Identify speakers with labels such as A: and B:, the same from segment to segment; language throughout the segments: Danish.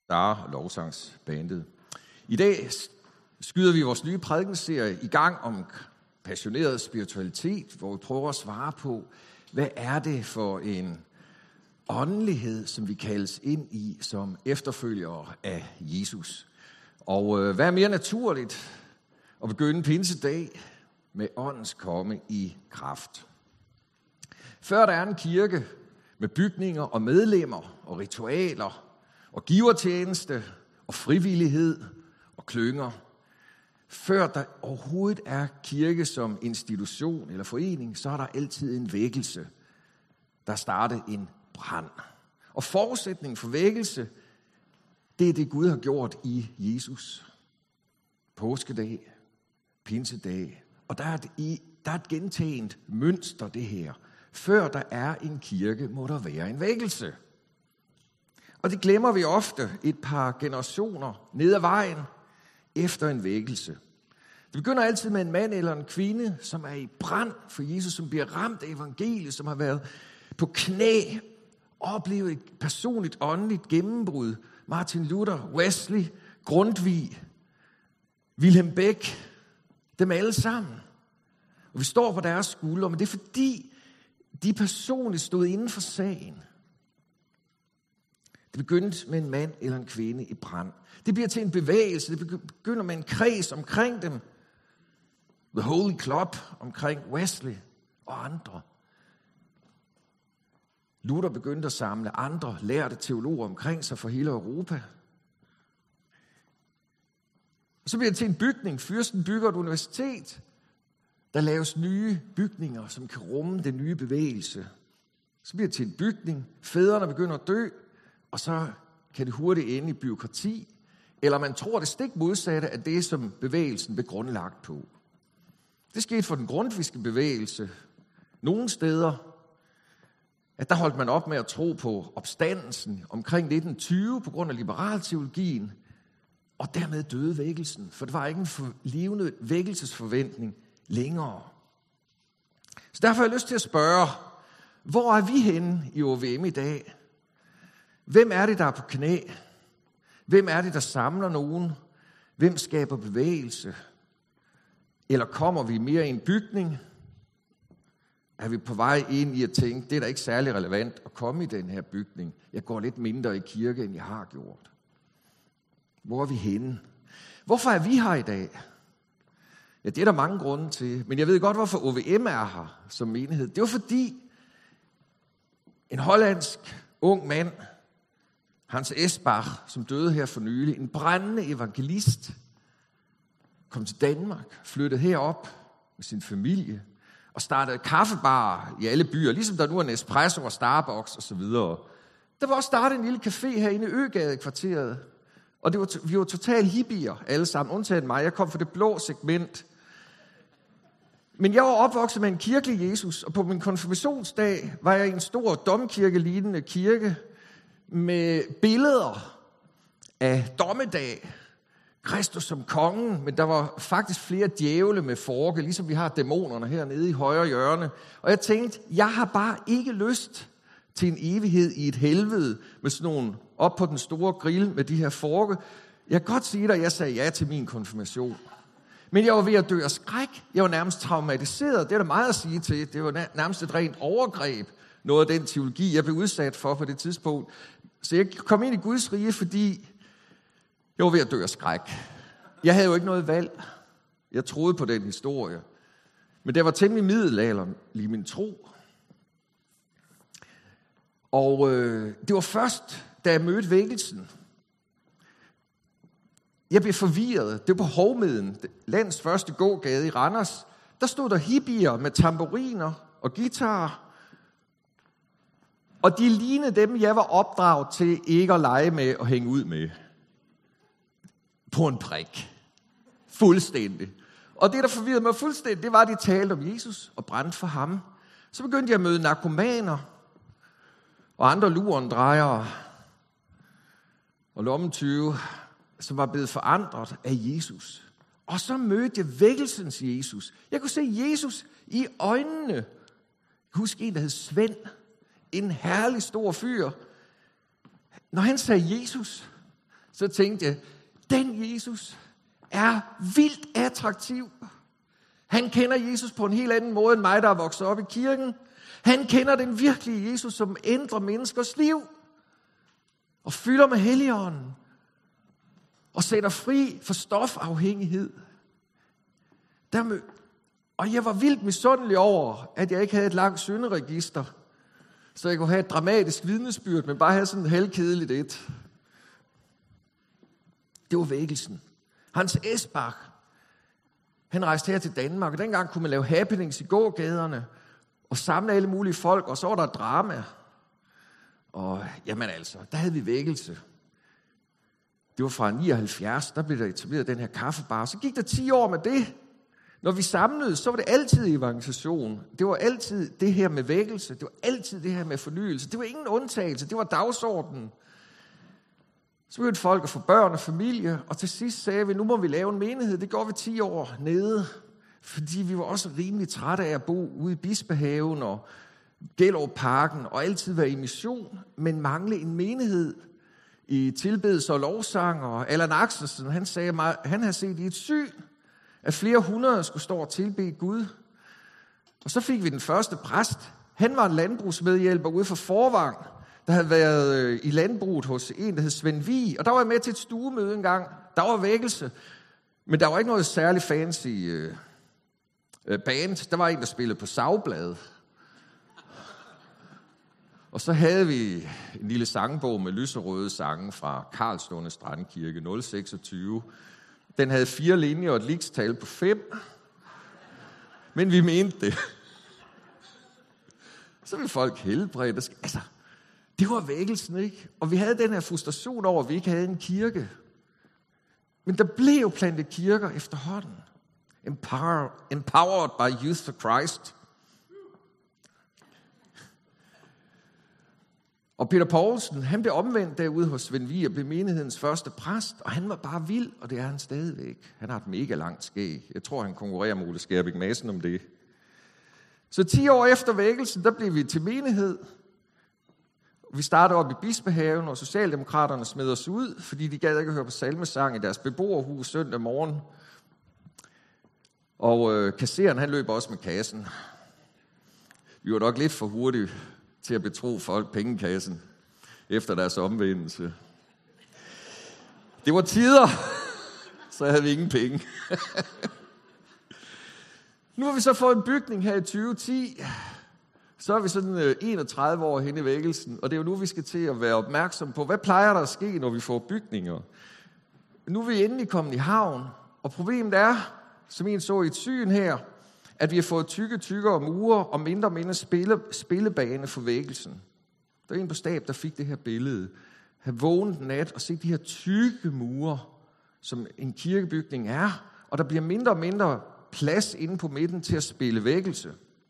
A: og lovsangsbandet. I dag skyder vi vores nye prædikenserie i gang om passioneret spiritualitet, hvor vi prøver at svare på, hvad er det for en åndelighed, som vi kaldes ind i som efterfølgere af Jesus. Og hvad er mere naturligt at begynde pinsedag med åndens komme i kraft. Før der er en kirke med bygninger og medlemmer og ritualer og givertjeneste og frivillighed og klynger, før der overhovedet er kirke som institution eller forening, så er der altid en vækkelse, der starter en brand. Og forudsætningen for vækkelse, det er det Gud har gjort i Jesus. Påskedag, pinsedag. Og der er et gentaget mønster det her. Før der er en kirke, må der være en vækkelse. Og det glemmer vi ofte et par generationer ned ad vejen efter en vækkelse. Det begynder altid med en mand eller en kvinde, som er i brand for Jesus, som bliver ramt af evangeliet, som har været på knæ, oplevet et personligt åndeligt gennembrud. Martin Luther, Wesley, Grundtvig, Wilhelm Beck, dem alle sammen. Og vi står på deres skuldre, men det er fordi, de personligt stod inden for sagen. Det begyndte med en mand eller en kvinde i brand. Det bliver til en bevægelse. Det begynder med en kreds omkring dem. The Holy Club omkring Wesley og andre. Luther begyndte at samle andre lærte teologer omkring sig for hele Europa. Og så bliver det til en bygning. Fyrsten bygger et universitet. Der laves nye bygninger, som kan rumme den nye bevægelse. Så bliver det til en bygning. Fædrene begynder at dø, og så kan det hurtigt ende i bureaukrati. Eller man tror det stik modsatte af det, som bevægelsen blev grundlagt på. Det skete for den grundtvigske bevægelse. Nogle steder, at der holdt man op med at tro på opstandelsen omkring 1920 på grund af liberalteologien, og dermed døde vækkelsen, for det var ikke en levende vækkelsesforventning længere. Så derfor har jeg lyst til at spørge, hvor er vi henne i OVM i dag? Hvem er det, der er på knæ? Hvem er det, der samler nogen? Hvem skaber bevægelse? Eller kommer vi mere i en bygning? Er vi på vej ind i at tænke, det er da ikke særlig relevant at komme i den her bygning. Jeg går lidt mindre i kirke, end jeg har gjort. Hvor er vi henne? Hvorfor er vi her i dag? Ja, det er der mange grunde til. Men jeg ved godt, hvorfor OVM er her som menighed. Det var fordi en hollandsk ung mand, Hans Esbach, som døde her for nylig, en brændende evangelist, kom til Danmark, flyttede herop med sin familie og startede kaffebarer i alle byer, ligesom der nu er Nespresso og Starbucks osv. Der var også startet en lille café herinde i Øgadekvarteret, og vi var totalt hippier alle sammen, undtagen mig. Jeg kom fra det blå segment. Men jeg var opvokset med en kirkelig Jesus, og på min konfirmationsdag var jeg i en stor domkirkelignende kirke med billeder af dommedag, Kristus som kongen, men der var faktisk flere djævle med forke, ligesom vi har dæmonerne hernede i højre hjørne. Og jeg tænkte, jeg har bare ikke lyst til en evighed i et helvede med sådan nogle op på den store grill med de her forke. Jeg kan godt sige dig, at jeg sagde ja til min konfirmation. Men jeg var ved at dø af skræk. Jeg var nærmest traumatiseret. Det er der meget at sige til. Det var nærmest et rent overgreb, noget af den teologi, jeg blev udsat for på det tidspunkt. Så jeg kom ind i Guds rige, fordi jeg var ved at dø af skræk. Jeg havde jo ikke noget valg. Jeg troede på den historie. Men det var temmelig middelalder i min tro. Og det var først, da jeg mødte vækkelsen. Jeg blev forvirret. Det var på Hovmeden, landets første gågade i Randers. Der stod der hippier med tamburiner og guitarer. Og de lignede dem, jeg var opdraget til ikke at lege med og hænge ud med. På en prik. Fuldstændig. Og det, der forvirrede mig fuldstændig, det var, at de talte om Jesus og brændte for ham. Så begyndte jeg at møde narkomaner og andre lurendrejere og lommetyve, som var blevet forandret af Jesus. Og så mødte jeg vækkelsens Jesus. Jeg kunne se Jesus i øjnene. Husk en, der hed Svend. En herlig stor fyr. Når han sagde Jesus, så tænkte jeg, den Jesus er vildt attraktiv. Han kender Jesus på en helt anden måde end mig, der er vokset op i kirken. Han kender den virkelige Jesus, som ændrer menneskers liv og fylder med Helligånden og sætter fri for stofafhængighed. Og jeg var vildt misundelig over, at jeg ikke havde et langt synderegister, så jeg kunne have et dramatisk vidnesbyrd, men bare have sådan et halvkedeligt et. Det var vækkelsen. Hans Esbach, han rejste her til Danmark, og dengang kunne man lave happenings i gågaderne og samle alle mulige folk, og så var der drama. Og jamen altså, der havde vi vækkelse. Det var fra 79, der blev der etableret den her kaffebar. Så gik der 10 år med det. Når vi samledes, så var det altid evangelisation. Det var altid det her med vækkelse. Det var altid det her med fornyelse. Det var ingen undtagelse. Det var dagsordenen. Så begyndte folk at få børn og familie, og til sidst sagde vi, nu må vi lave en menighed. Det gjorde vi 10 år nede, fordi vi var også rimelig trætte af at bo ude i Bispehaven og Gellerupparken og altid være i mission, men mangle en menighed i tilbedelse og lovsang. Og Allan Axelsen, han sagde mig, han havde set i et syn, at flere hundrede skulle stå og tilbede Gud. Og så fik vi den første præst. Han var en landbrugsmedhjælper ude for Forvang, der havde været i landbruget hos en, der hed Svend Vig. Og der var jeg med til et stuemøde en gang. Der var vækkelse, men der var ikke noget særlig fancy band. Der var en, der spillede på sagbladet. Og så havde vi en lille sangbog med lyserøde sange fra Karlslunde Strandkirke 026. Den havde 4 linjer og et ligstal på 5. Men vi mente det. Så ville folk helbredt. Altså, det var vækkelsen, ikke? Og vi havde den her frustration over, at vi ikke havde en kirke. Men der blev plantet kirker efterhånden. Empowered by Youth for Christ. Og Peter Poulsen, han blev omvendt derude hos Svend Vig og blev menighedens første præst, og han var bare vild, og det er han stadigvæk. Han har et mega langt skæg. Jeg tror, han konkurrerer med Ole Skærbæk Madsen om det. Så 10 år efter vækkelsen, der blev vi til menighed. Vi startede op i Bispehaven, og Socialdemokraterne smed os ud, fordi de gad ikke at høre på salmesang i deres beboerhus søndag morgen. Og kasseren, han løb også med kassen. Vi var nok lidt for hurtige til at betro folk pengekassen efter deres omvendelse. Det var tider, så havde vi ingen penge. Nu har vi så fået en bygning her i 2010. Så er vi sådan 31 år hen i vækkelsen, og det er jo nu, vi skal til at være opmærksom på, hvad plejer der at ske, når vi får bygninger. Nu er vi endelig kommet i havn, og problemet er, som en så i et syn her, at vi har fået tykkere mure og mindre spillebane for vækkelsen. Der er en på stab, der fik det her billede. Han vågnede nat og set de her tykke mure, som en kirkebygning er, og der bliver mindre og mindre plads inde på midten til at spille vækkelse.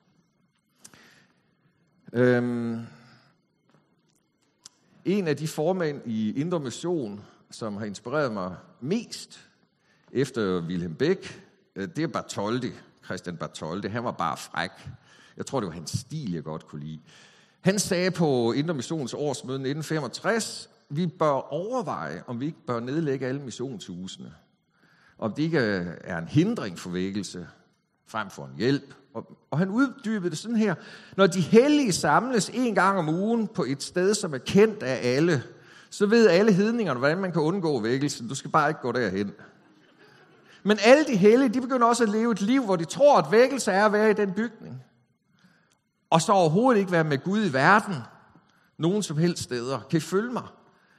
A: En af de formænd i Indre Mission, som har inspireret mig mest efter Wilhelm Beck, det er Bartholdi, Christian Bartholdi. Han var bare fræk. Jeg tror, det var hans stil, jeg godt kunne lide. Han sagde på Indre Missions årsmøde 1965, vi bør overveje, om vi ikke bør nedlægge alle missionshusene. Om det ikke er en hindring for vækkelse, frem for en hjælp. Og han uddybede det sådan her. Når de hellige samles 1 gang om ugen på et sted, som er kendt af alle, så ved alle hedningerne, hvordan man kan undgå vækkelsen. Du skal bare ikke gå derhen. Men alle de hellige, de begynder også at leve et liv, hvor de tror, at vækkelse er at være i den bygning. Og så overhovedet ikke være med Gud i verden. Nogen som helst steder. Kan I følge mig?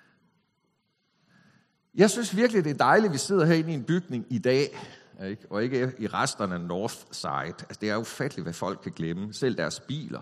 A: Jeg synes virkelig, det er dejligt, at vi sidder herinde i en bygning i dag. Ikke? Og ikke i resterne af Northside. Altså, det er ufatteligt, hvad folk kan glemme. Selv deres biler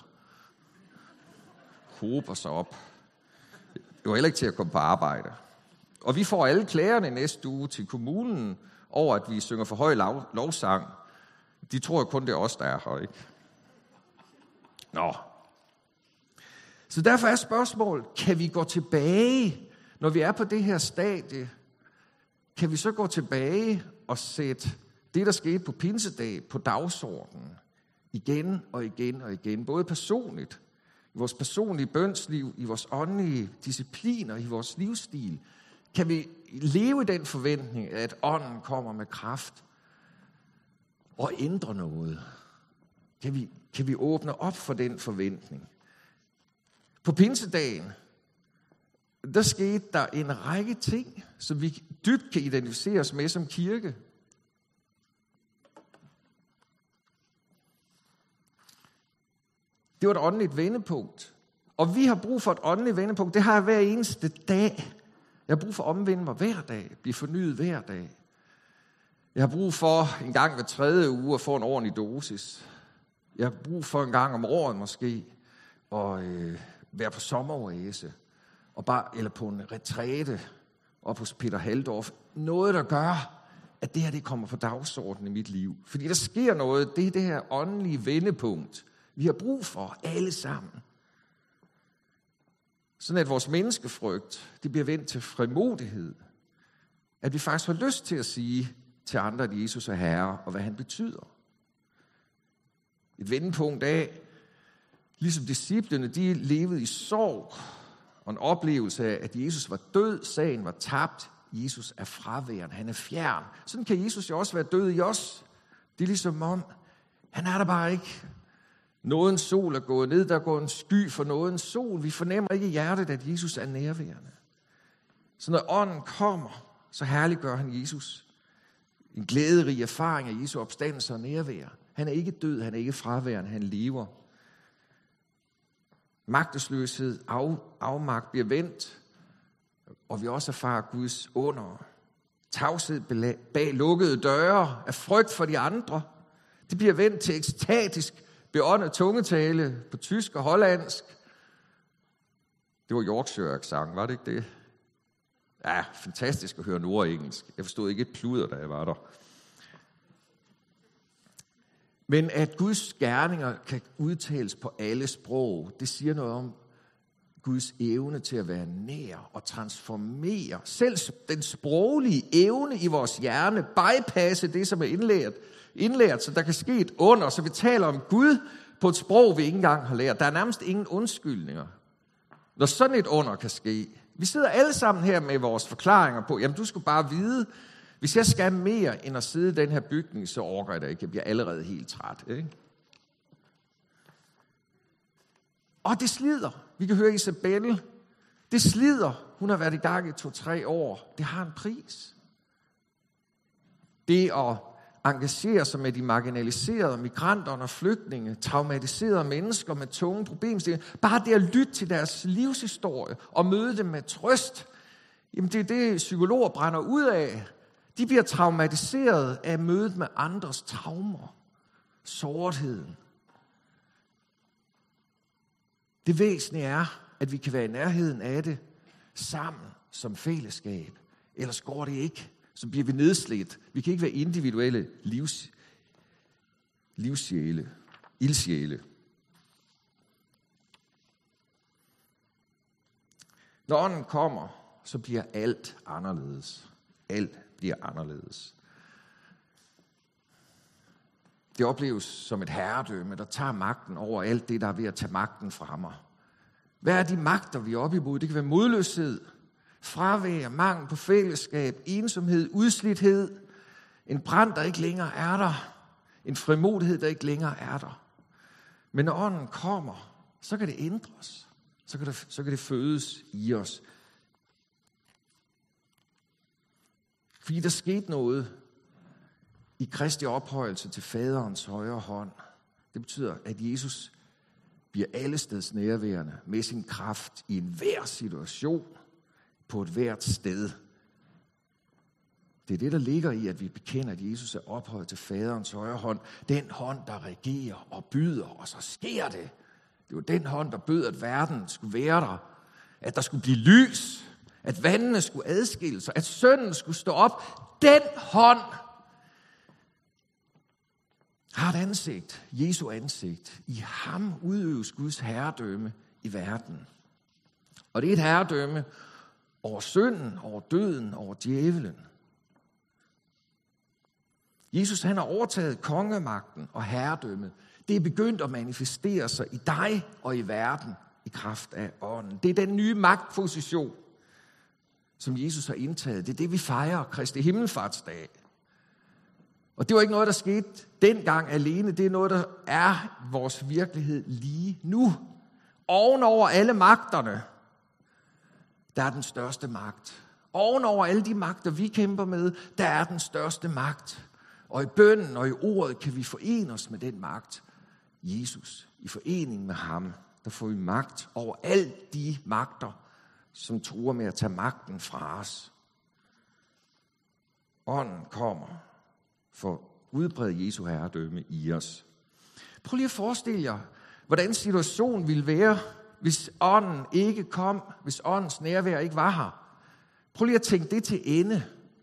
A: hober sig op. Det var heller ikke til at komme på arbejde. Og vi får alle klagerne næste uge til kommunen over, at vi synger for høj lovsang. De tror jo kun, det er os, der er her, ikke? Nå. Så derfor er spørgsmålet, kan vi gå tilbage, når vi er på det her stadie? Kan vi så gå tilbage og sætte det, der skete på pinsedag, på dagsordenen? Igen og igen og igen. Både personligt, i vores personlige bønsliv, i vores åndelige discipliner, i vores livsstil. Kan vi leve i den forventning, at ånden kommer med kraft og ændrer noget? Kan vi åbne op for den forventning? På pinsedagen, der skete der en række ting, som vi dybt kan identificere os med som kirke. Det var et åndeligt vendepunkt. Og vi har brug for et åndeligt vendepunkt. Det har jeg hver eneste dag. Jeg har brug for at omvende mig hver dag. Blive fornyet hver dag. Jeg har brug for en gang hver 3. uge at få en ordentlig dosis. Jeg har brug for en gang om året måske at være på sommeroase. Eller på en retræte op hos Peter Halldorf. Noget, der gør, at det her det kommer på dagsordenen i mit liv. Fordi der sker noget. Det er det her åndelige vendepunkt. Vi har brug for alle sammen. Sådan at vores menneskefrygt, det bliver vendt til frimodighed. At vi faktisk har lyst til at sige til andre, at Jesus er Herre, og hvad han betyder. Et vendepunkt af, ligesom disciplene, de levede i sorg, og en oplevelse af, at Jesus var død, sagen var tabt, Jesus er fraværende, han er fjern. Sådan kan Jesus jo også være død i os. Det er ligesom om, han er der bare ikke. Nådens sol er gået ned, der går en sky for nådens sol. Vi fornemmer ikke i hjertet, at Jesus er nærværende. Så når ånden kommer, så herliggør han Jesus. En glæderig erfaring af Jesu opstandelse og nærvær. Han er ikke død, han er ikke fraværende, han lever. Magtesløshed, afmagt bliver vendt, og vi også erfarer Guds under. Tavshed bag lukkede døre af frygt for de andre. Det bliver vendt til ekstatisk beåndet tungetale på tysk og hollandsk. Det var Yorkshire-accent, var det ikke det? Ja, fantastisk at høre nordengelsk. Jeg forstod ikke et kluder, da jeg var der. Men at Guds gerninger kan udtales på alle sprog, det siger noget om Guds evne til at være nær og transformere. Selv den sproglige evne i vores hjerne, bypasse det, som er indlært, så der kan ske et under, så vi taler om Gud på et sprog, vi ikke engang har lært. Der er nærmest ingen undskyldninger, når sådan et under kan ske. Vi sidder alle sammen her med vores forklaringer på, jamen du skal bare vide, hvis jeg skal mere end at sidde i den her bygning, så orker jeg det ikke. Jeg bliver allerede helt træt. Ikke? Og det slider. Vi kan høre Isabelle. Det slider. Hun har været i gang i 2-3 år. Det har en pris. Det at engagere sig med de marginaliserede, migranterne og flygtninge, traumatiserede mennesker med tunge problemstillinger. Bare det at lytte til deres livshistorie og møde dem med trøst. Jamen det er det, psykologer brænder ud af. De bliver traumatiseret af mødet med andres traumer. Sårtheden. Det væsentlige er, at vi kan være i nærheden af det sammen som fællesskab. Ellers går det ikke. Så bliver vi nedslidt. Vi kan ikke være individuelle livssjæle, ildsjæle. Når ånden kommer, så bliver alt anderledes. Alt bliver anderledes. Det opleves som et herredømme, der tager magten over alt det, der er ved at tage magten fra mig. Hvad er de magter, vi er oppe imod? Det kan være modløshed, fravær, mangel på fællesskab, ensomhed, udslidthed, en brand, der ikke længere er der, en frimodighed, der ikke længere er der. Men når ånden kommer, så kan det ændres. Så kan det fødes i os. Fordi der skete noget i Kristi ophøjelse til faderens højre hånd. Det betyder, at Jesus bliver allesteds nærværende med sin kraft i enhver situation, på et hvert sted. Det er det, der ligger i, at vi bekender, at Jesus er ophøjet til faderens højre hånd. Den hånd, der regerer og byder, og så sker det. Det var den hånd, der bød, at verden skulle være der. At der skulle blive lys. At vandene skulle adskille sig. At sønnen skulle stå op. Den hånd har et ansigt. Jesu ansigt. I ham udøves Guds herredømme i verden. Og det er et herredømme over synden, over døden, over djævelen. Jesus han har overtaget kongemagten og herredømmet. Det er begyndt at manifestere sig i dig og i verden i kraft af ånden. Det er den nye magtposition, som Jesus har indtaget. Det er det, vi fejrer Kristi himmelfartsdag. Og det var ikke noget, der skete dengang alene. Det er noget, der er vores virkelighed lige nu. Ovenover alle magterne, der er den største magt. Ovenover alle de magter, vi kæmper med, der er den største magt. Og i bønnen og i ordet kan vi forene os med den magt. Jesus, i forening med ham, der får vi magt over alle de magter, som truer med at tage magten fra os. Ånden kommer for at udbrede Jesu herredømme i os. Prøv lige at forestille jer, hvordan situationen ville være, hvis ånden ikke kom, hvis åndens nærvær ikke var her. Prøv lige at tænke det til ende.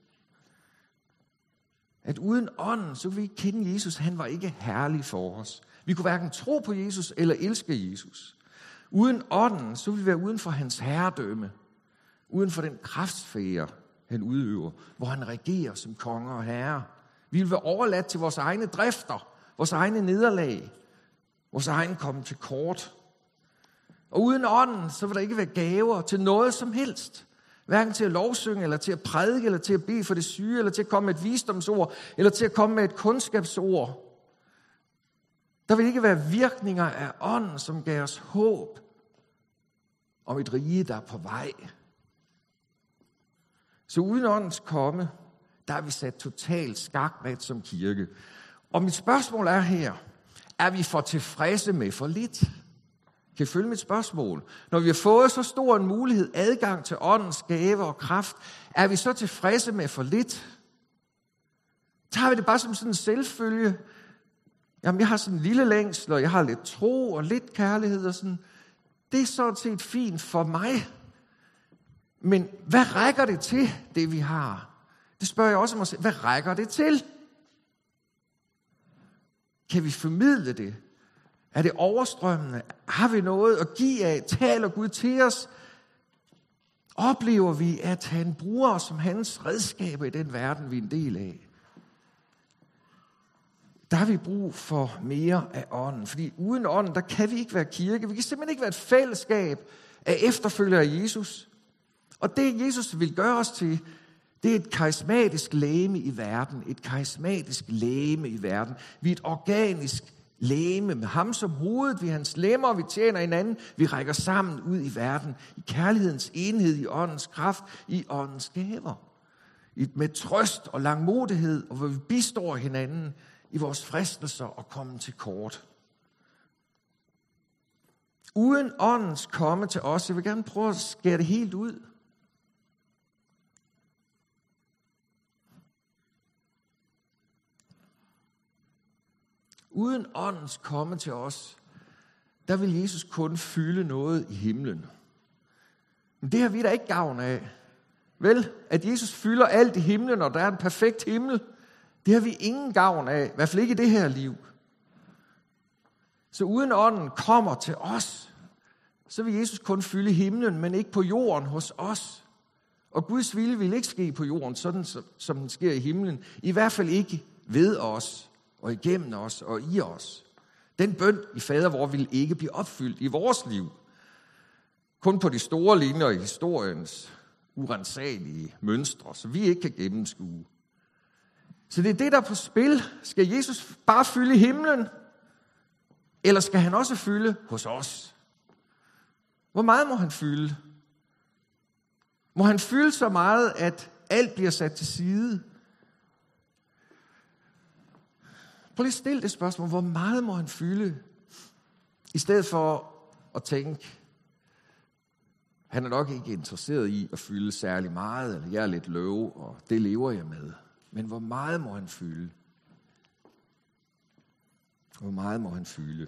A: At uden ånden, så kunne vi ikke kende Jesus. Han var ikke herlig for os. Vi kunne hverken tro på Jesus eller elske Jesus. Uden ånden, så ville vi være uden for hans herredømme. Uden for den kraftsfære, han udøver, hvor han regerer som konge og herre. Vi ville være overladt til vores egne drifter, vores egne nederlag, vores egen komme til kort. Og uden ånden, så vil der ikke være gaver til noget som helst. Hverken til at lovsynge, eller til at prædike, eller til at bede for det syge, eller til at komme med et visdomsord, eller til at komme med et kundskabsord. Der vil ikke være virkninger af ånden, som gav os håb om et rige, der er på vej. Så uden åndens komme, der er vi sat totalt skakmat som kirke. Og mit spørgsmål er her, er vi for tilfredse med for lidt? Kan I følge mit spørgsmål? Når vi har fået så stor en mulighed, adgang til åndens gave og kraft, er vi så tilfredse med for lidt? Tager vi det bare som sådan en selvfølge? Jamen, jeg har sådan en lille længsel, og jeg har lidt tro og lidt kærlighed og sådan. Det er sådan set fint for mig. Men hvad rækker det til, det vi har? Det spørger jeg også mig selv. Hvad rækker det til? Kan vi formidle det? Er det overstrømmende? Har vi noget at give af? Taler Gud til os? Oplever vi, at han bruger os som hans redskaber i den verden, vi er en del af? Der har vi brug for mere af ånden. Fordi uden ånden, der kan vi ikke være kirke. Vi kan simpelthen ikke være et fællesskab af efterfølgere af Jesus. Og det, Jesus vil gøre os til, det er et karismatisk legeme i verden. Et karismatisk legeme i verden. Vi er et organisk legeme med ham som hovedet. Vi er hans lemmer, vi tjener hinanden. Vi rækker sammen ud i verden. I kærlighedens enhed, i åndens kraft, i åndens gaver. Med trøst og langmodighed, og hvor vi bistår hinanden i vores fristelser og komme til kort. Uden åndens komme til os, jeg vil gerne prøve at skære det helt ud. Uden åndens komme til os, der vil Jesus kun fylde noget i himlen. Men det har vi da ikke gavn af. Vel, at Jesus fylder alt i himlen, og der er en perfekt himmel, det har vi ingen gavn af, i hvert fald ikke i det her liv. Så uden ånden kommer til os, så vil Jesus kun fylde himlen, men ikke på jorden hos os. Og Guds vilje vil ikke ske på jorden, sådan som den sker i himlen. I hvert fald ikke ved os, og igennem os, og i os. Den bøn i fader vor vil ikke blive opfyldt i vores liv. Kun på de store linjer i historiens urensagelige mønstre, så vi ikke kan gennemskue. Så det er det, der er på spil. Skal Jesus bare fylde himlen? Eller skal han også fylde hos os? Hvor meget må han fylde? Må han fylde så meget, at alt bliver sat til side? Prøv lige at stille det spørgsmål. Hvor meget må han fylde? I stedet for at tænke, han er nok ikke interesseret i at fylde særlig meget, eller jeg er lidt løv, og det lever jeg med. Men hvor meget må han fylde? Hvor meget må han fylde?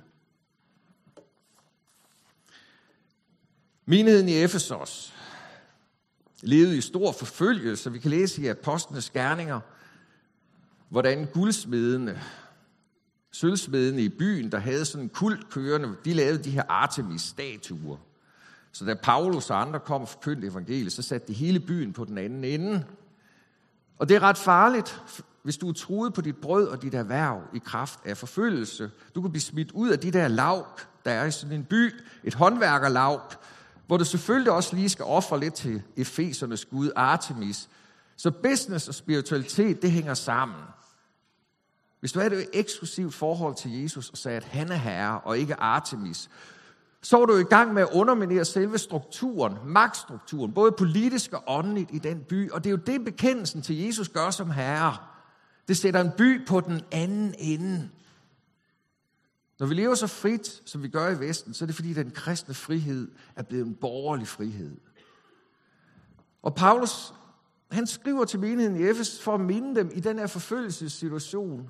A: Menigheden i Efesos levede i stor forfølgelse. Vi kan læse i Apostlenes Gerninger, hvordan guldsmedene, sølvsmedene i byen, der havde sådan en kult kørende, de lavede de her Artemis-statuer. Så da Paulus og andre kom og forkyndte evangeliet, så satte de hele byen på den anden ende. Og det er ret farligt, hvis du er truet på dit brød og dit erhverv i kraft af forfølgelse. Du kan blive smidt ud af de der laug, der er i sådan en by, et håndværkerlaug, hvor du selvfølgelig også lige skal ofre lidt til Efesernes gud Artemis. Så business og spiritualitet, det hænger sammen. Hvis du havde et eksklusivt forhold til Jesus og sagde, at han er herre og ikke Artemis, så var du i gang med at underminere selve strukturen, magtstrukturen, både politisk og åndeligt i den by. Og det er jo det, bekendelsen til Jesus gør som herre. Det sætter en by på den anden ende. Når vi lever så frit, som vi gør i Vesten, så er det fordi, den kristne frihed er blevet en borgerlig frihed. Og Paulus, han skriver til menigheden i Efes for at minde dem i den her forfølgelsessituation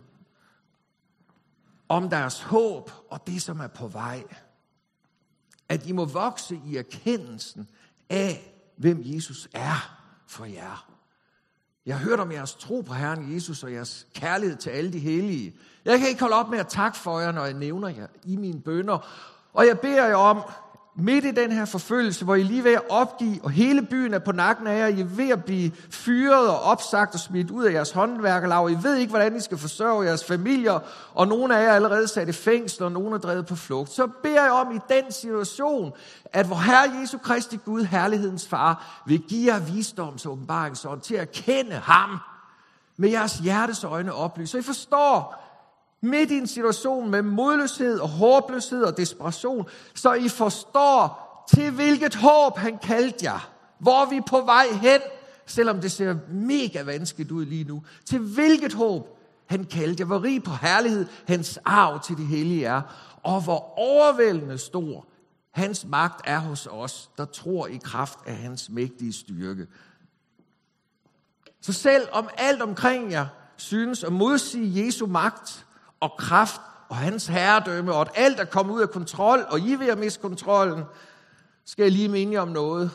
A: om deres håb og det, som er på vej. At I må vokse i erkendelsen af, hvem Jesus er for jer. Jeg har hørt om jeres tro på Herren Jesus og jeres kærlighed til alle de hellige. Jeg kan ikke holde op med at takke for jer, når jeg nævner jer i mine bønner. Og jeg beder jer om, midt i den her forfølgelse, hvor I lige er ved at opgive, og hele byen er på nakken af jer, I er ved at blive fyret og opsagt og smidt ud af jeres håndværkerlag. I ved ikke, hvordan I skal forsørge jeres familier, og nogle af jer er allerede sat i fængsel, og nogle er drevet på flugt. Så beder jeg om i den situation, at vor Herre Jesu Kristi Gud, herlighedens far, vil give jer visdoms- og åbenbaringsånd til at kende ham med jeres hjertes øjne oplyst. Så I forstår, midt i en situation med modløshed og håbløshed og desperation, så I forstår, til hvilket håb han kaldte jer. Hvor vi er på vej hen, selvom det ser mega vanskeligt ud lige nu. Til hvilket håb han kaldte jer. Hvor rig på herlighed hans arv til de hellige er. Og hvor overvældende stor hans magt er hos os, der tror i kraft af hans mægtige styrke. Så selv om alt omkring jer synes at modsige Jesu magt og kraft og hans herredømme, og at alt er kommet ud af kontrol, og I er ved at miste kontrollen, skal jeg lige minde jer om noget.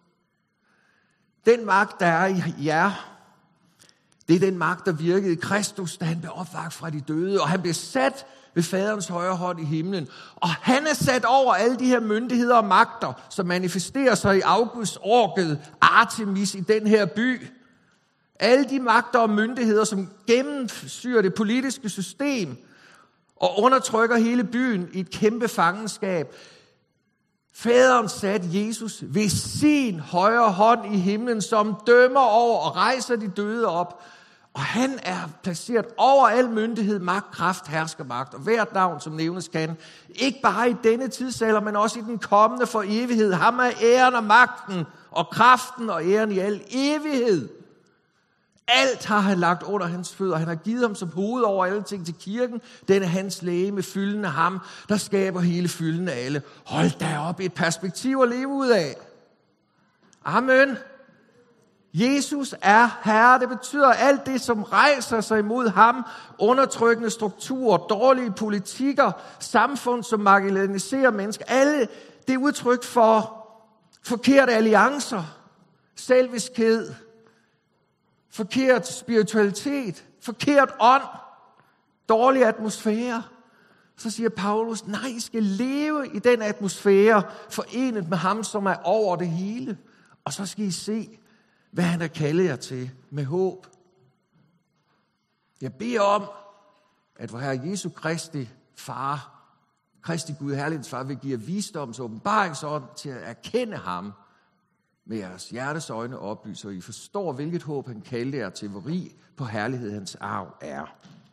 A: Den magt, der er i jer, det er den magt, der virkede i Kristus, da han blev opvakt fra de døde, og han blev sat ved faderens højre hånd i himlen. Og han er sat over alle de her myndigheder og magter, som manifesterer sig i augustorket Artemis i den her by. Alle de magter og myndigheder, som gennemsyrer det politiske system og undertrykker hele byen i et kæmpe fangenskab. Faderen satte Jesus ved sin højre hånd i himlen, som dømmer over og rejser de døde op. Og han er placeret over al myndighed, magt, kraft, herskermagt. Og hvert navn, som nævnes kan, ikke bare i denne tidsalder, men også i den kommende for evighed. Ham er æren og magten og kraften og æren i al evighed. Alt har han lagt under hans fødder. Han har givet ham som hoved over alle ting til kirken. Den er hans legeme, fylden af ham, der skaber hele fylden af alle. Hold da op, et perspektiv at leve ud af. Amen. Jesus er herre. Det betyder alt det, som rejser sig imod ham. Undertrykkende strukturer, dårlige politikker, samfund, som marginaliserer mennesker. Alle det er udtryk for forkerte alliancer, selviskhed, forkert spiritualitet, forkert ånd, dårlig atmosfære. Så siger Paulus, nej, I skal leve i den atmosfære, forenet med ham, som er over det hele. Og så skal I se, hvad han har kaldet jer til med håb. Jeg beder om, at vor Herre Jesu Kristi far, Kristi Gud, herlighedens far, vil give jer visdoms- og åbenbaringsånd til at erkende ham med jeres hjertes øjne oplyst, så I forstår, hvilket håb han kaldte jer til, hvor rig på herlighed hans arv er.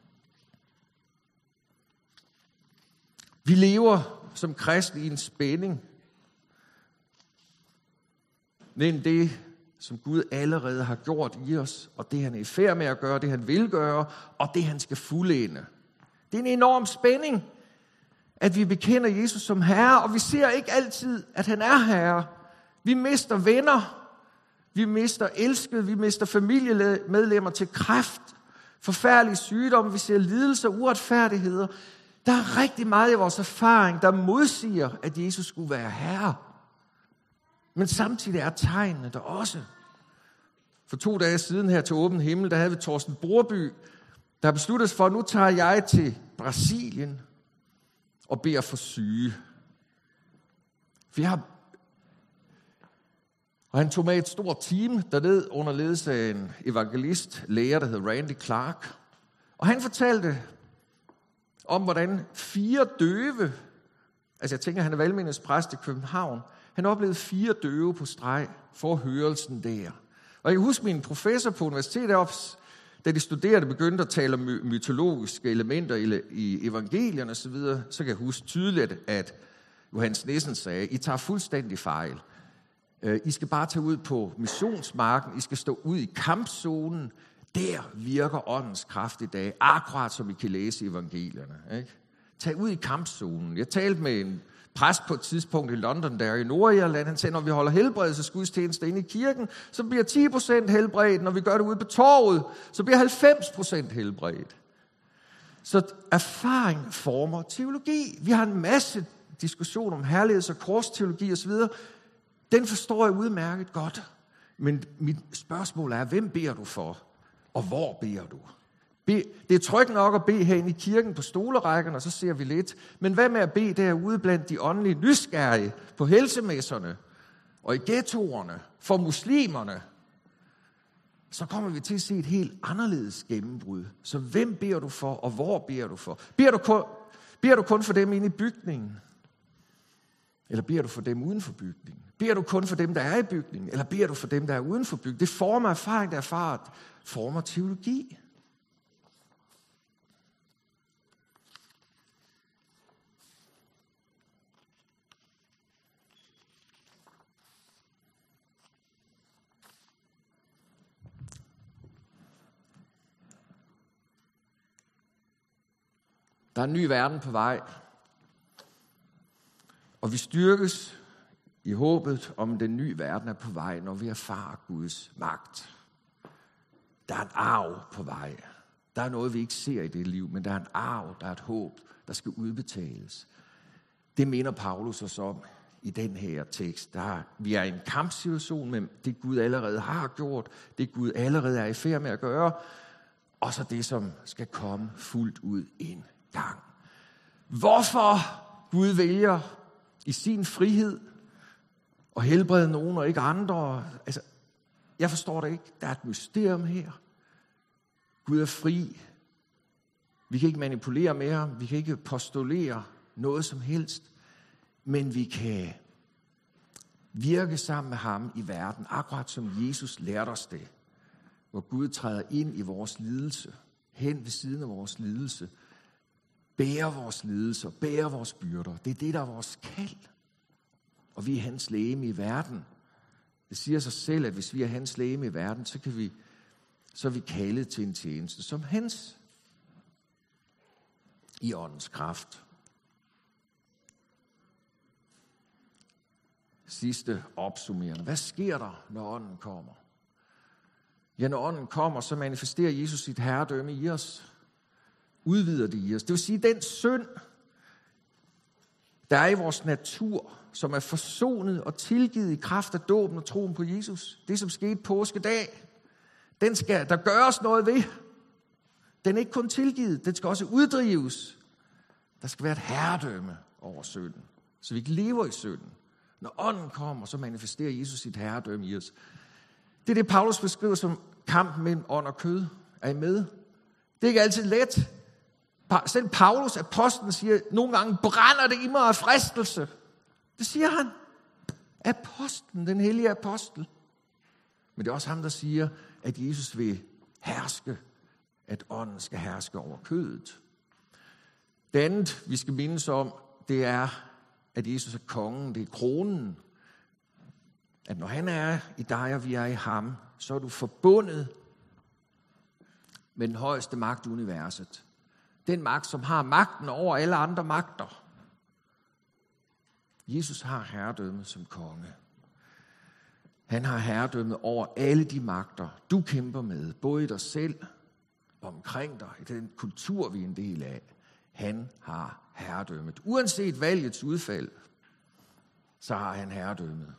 A: Vi lever som kristne i en spænding mellem det, som Gud allerede har gjort i os, og det han er i færd med at gøre, det han vil gøre, og det han skal fuldende. Det er en enorm spænding, at vi bekender Jesus som herre, og vi ser ikke altid, at han er herre. Vi mister venner, vi mister elskede, vi mister familiemedlemmer til kræft, forfærdelige sygdomme, vi ser lidelser og uretfærdigheder. Der er rigtig meget i vores erfaring, der modsiger, at Jesus skulle være herre. Men samtidig er tegnene der også. For 2 dage siden her til Åben Himmel, der havde vi Torsten Borby, der besluttede sig for, at nu tager jeg til Brasilien og beder for syge. Og han tog med et stort team derned under ledelse af en evangelist, lærer, der hed Randy Clark. Og han fortalte om, hvordan 4 døve, altså jeg tænker, han er valgmenighedspræst i København, Han oplevede 4 døve på streg for hørelsen der. Og jeg kan huske min professor på universitetet, da de studerende begyndte at tale om mytologiske elementer i evangelierne osv., så kan jeg huske tydeligt, at Johannes Nissen sagde, I tager fuldstændig fejl. I skal bare tage ud på missionsmarken, I skal stå ud i kampzonen. Der virker åndens kraft i dag, akkurat som I kan læse i evangelierne. Ikke? Tag ud i kampzonen. Jeg talte med en præst på et tidspunkt i London, der i Nordirland. Han sagde, når vi holder helbredelsesgudstjeneste inde i kirken, så bliver 10% helbredt. Når vi gør det ude på torvet, så bliver 90% helbredt. Så erfaring former teologi. Vi har en masse diskussion om herligheds- og korsteologi osv. Den forstår jeg udmærket godt. Men mit spørgsmål er, hvem beder du for? Og hvor beder du? Det er trygt nok at bede herinde i kirken på stolerækkerne, og så ser vi lidt. Men hvad med at bede derude blandt de åndelige nysgerrige på helsemesserne og i ghettoerne for muslimerne? Så kommer vi til at se et helt anderledes gennembrud. Så hvem beder du for, og hvor beder du for? Beder du kun for dem inde i bygningen? Eller beder du for dem uden for bygningen? Beder du kun for dem, der er i bygningen? Eller beder du for dem, der er uden for bygningen? Det former erfaring, der erfaret, former teologi. Der er en ny verden på vej, og vi styrkes i håbet om, den nye verden er på vej, når vi erfarer Guds magt. Der er en arv på vej. Der er noget, vi ikke ser i det liv, men der er en arv, der er et håb, der skal udbetales. Det minder Paulus os om i den her tekst. Vi er i en kampsituation med det, Gud allerede har gjort, det Gud allerede er i færd med at gøre, og så det, som skal komme fuldt ud en gang. Hvorfor Gud vælger i sin frihed at helbrede nogen og ikke andre, altså, jeg forstår det ikke. Der er et mysterium her. Gud er fri. Vi kan ikke manipulere med ham. Vi kan ikke postulere noget som helst. Men vi kan virke sammen med ham i verden, akkurat som Jesus lærte os det. Hvor Gud træder ind i vores lidelse, hen ved siden af vores lidelse, bærer vores lidelser, bærer vores byrder. Det er det, der er vores kald. Og vi er hans legeme i verden. Det siger sig selv, at hvis vi er hans legeme i verden, så er vi kaldet til en tjeneste som hans i åndens kraft. Sidste opsummerende. Hvad sker der, når ånden kommer? Ja, når ånden kommer, så manifesterer Jesus sit herredømme i os. Udvider det i os. Det vil sige, den synd, der er i vores natur, som er forsonet og tilgivet i kraft af dåben og troen på Jesus. Det, som skete påskedag, den skal der gøres noget ved. Den er ikke kun tilgivet, den skal også uddrives. Der skal være et herredømme over synden, så vi ikke lever i synden. Når ånden kommer, så manifesterer Jesus sit herredømme i os. Det er det, Paulus beskriver som kampen mellem ånd og kød. Er I med? Det er ikke altid let. Selv Paulus, apostlen, siger, nogle gange brænder det i mig af fristelse. Det siger han. Apostlen, den hellige apostel. Men det er også ham, der siger, at Jesus vil herske. At ånden skal herske over kødet. Det andet, vi skal mindes om, det er, at Jesus er kongen. Det er kronen. At når han er i dig, og vi er i ham, så er du forbundet med den højeste magt i universet. Den magt, som har magten over alle andre magter. Jesus har herredømmet som konge. Han har herredømmet over alle de magter, du kæmper med, både i dig selv og omkring dig, i den kultur, vi er en del af. Han har herredømmet. Uanset valgets udfald, så har han herredømmet.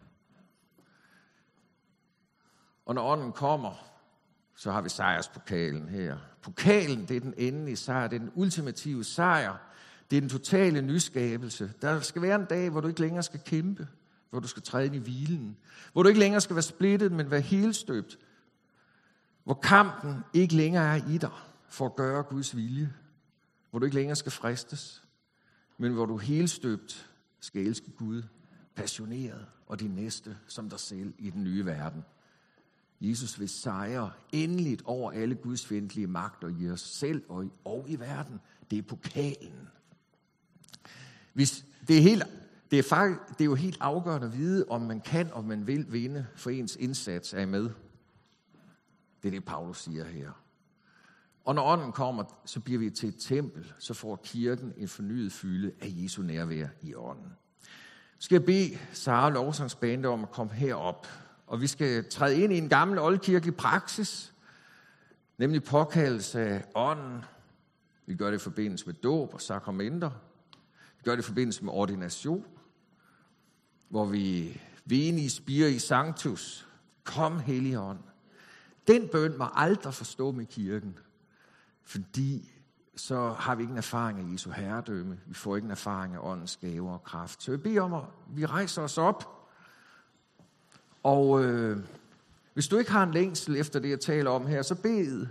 A: Og når ånden kommer, så har vi sejrspokalen her. Pokalen, det er den endelige sejr, det er den ultimative sejr. Det er den totale nyskabelse. Der skal være en dag, hvor du ikke længere skal kæmpe, hvor du skal træde ind i hvilen, hvor du ikke længere skal være splittet, men være helstøbt, hvor kampen ikke længere er i dig for at gøre Guds vilje, hvor du ikke længere skal fristes, men hvor du helstøbt skal elske Gud passioneret, og din næste som dig selv i den nye verden. Jesus vil sejre endeligt over alle Guds fjendtlige magter i os selv og i verden. Det er pokalen. Det er jo helt afgørende at vide, om man kan og man vil vinde, for ens indsats er med. Det er det, Paulus siger her. Og når ånden kommer, så bliver vi til et tempel, så får kirken en fornyet fylde af Jesu nærvær i ånden. Så skal jeg bede Sara lovsangsbande om at komme herop, og vi skal træde ind i en gammel oldkirkelig praksis, nemlig påkaldelse af ånden. Vi gør det i forbindelse med dåb og sakramenter. Vi gør det i forbindelse med ordination, hvor vi veni spiri sanctus, kom Helligånd. Den bøn må aldrig forstå med kirken, fordi så har vi ikke en erfaring af Jesu herredømme. Vi får ikke en erfaring af åndens gaver og kraft. Så jeg beder om, at vi rejser os op. Og hvis du ikke har en længsel efter det, jeg taler om her, så bed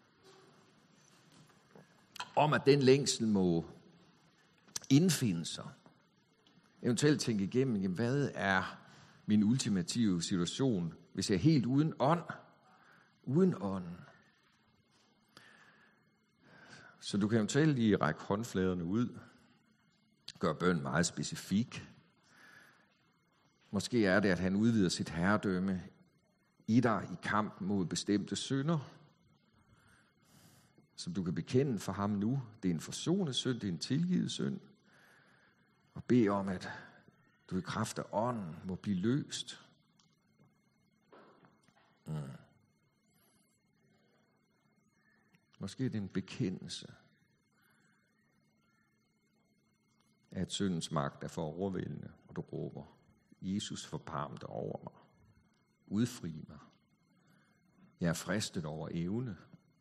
A: om, at den længsel må indfinde sig. Eventuelt tænke igennem, jamen, hvad er min ultimative situation, hvis jeg er helt uden ånd? Uden ånden. Så du kan eventuelt lige række håndfladerne ud. Gør bøn meget specifik. Måske er det, at han udvider sit herredømme i dig i kampen mod bestemte synder, som du kan bekende for ham nu. Det er en forsonet synd, det er en tilgivet synd. Og bed om, at du i kraft af ånden må blive løst. Måske er det en bekendelse af, at syndens magt er for overvældende, og du råber, Jesus, forbarm dig over mig. Udfri mig. Jeg er fristet over evne.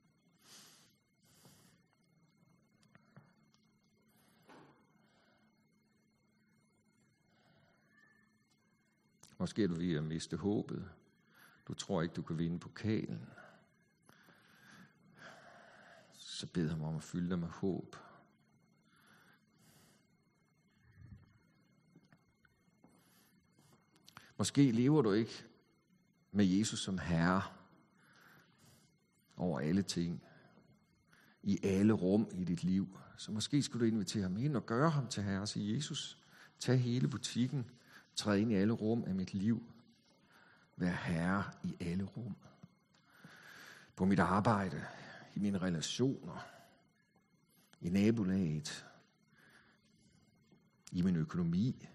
A: Måske er du ved at miste håbet. Du tror ikke, du kan vinde pokalen. Så bed ham om at fylde dig med håb. Måske lever du ikke med Jesus som herre over alle ting, i alle rum i dit liv. Så måske skulle du invitere ham ind og gøre ham til herre og sige, Jesus, tag hele butikken, træd ind i alle rum af mit liv. Vær herre i alle rum. På mit arbejde, i mine relationer, i nabolaget, i min økonomi.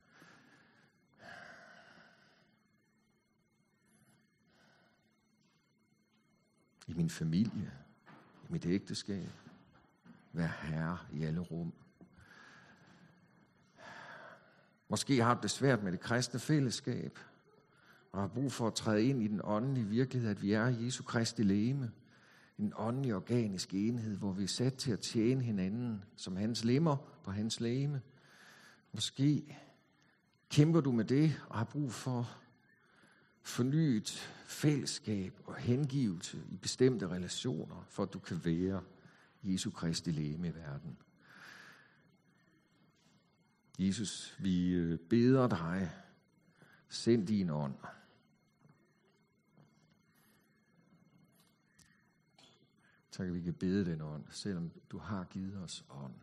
A: I min familie, i mit ægteskab. Vær herre i alle rum. Måske har du det svært med det kristne fællesskab, og har brug for at træde ind i den åndelige virkelighed, at vi er Jesu Kristi legeme. En åndelig organisk enhed, hvor vi er sat til at tjene hinanden som hans lemmer på hans legeme. Måske kæmper du med det og har brug for fornyet fællesskab og hengivelse i bestemte relationer, for at du kan være Jesu Kristi legeme i verden. Jesus, vi beder dig, send din ånd. Tak, at vi kan bede den ånd, selvom du har givet os ånd.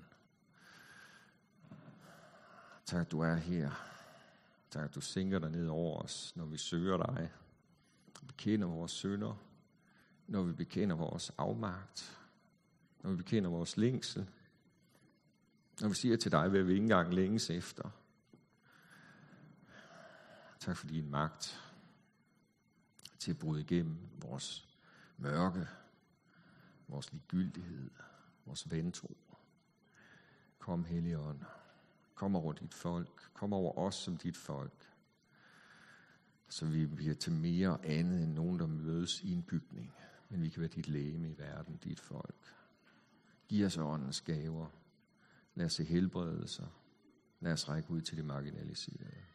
A: Tak, at du er her. Tak, at du sænker dig ned over os, når vi søger dig. Bekender vores synder, når vi bekender vores afmagt, når vi bekender vores længsel, når vi siger til dig, hvad vi ikke engang længes efter. Tak for din magt til at bryde igennem vores mørke, vores ligegyldighed, vores vantro. Kom, Helligånd. Kom over dit folk. Kom over os som dit folk. Så vi bliver til mere andet end nogen, der mødes i en bygning. Men vi kan være dit legeme i verden, dit folk. Giv os åndens gaver. Lad os se helbredelser. Lad os række ud til de marginaliserede.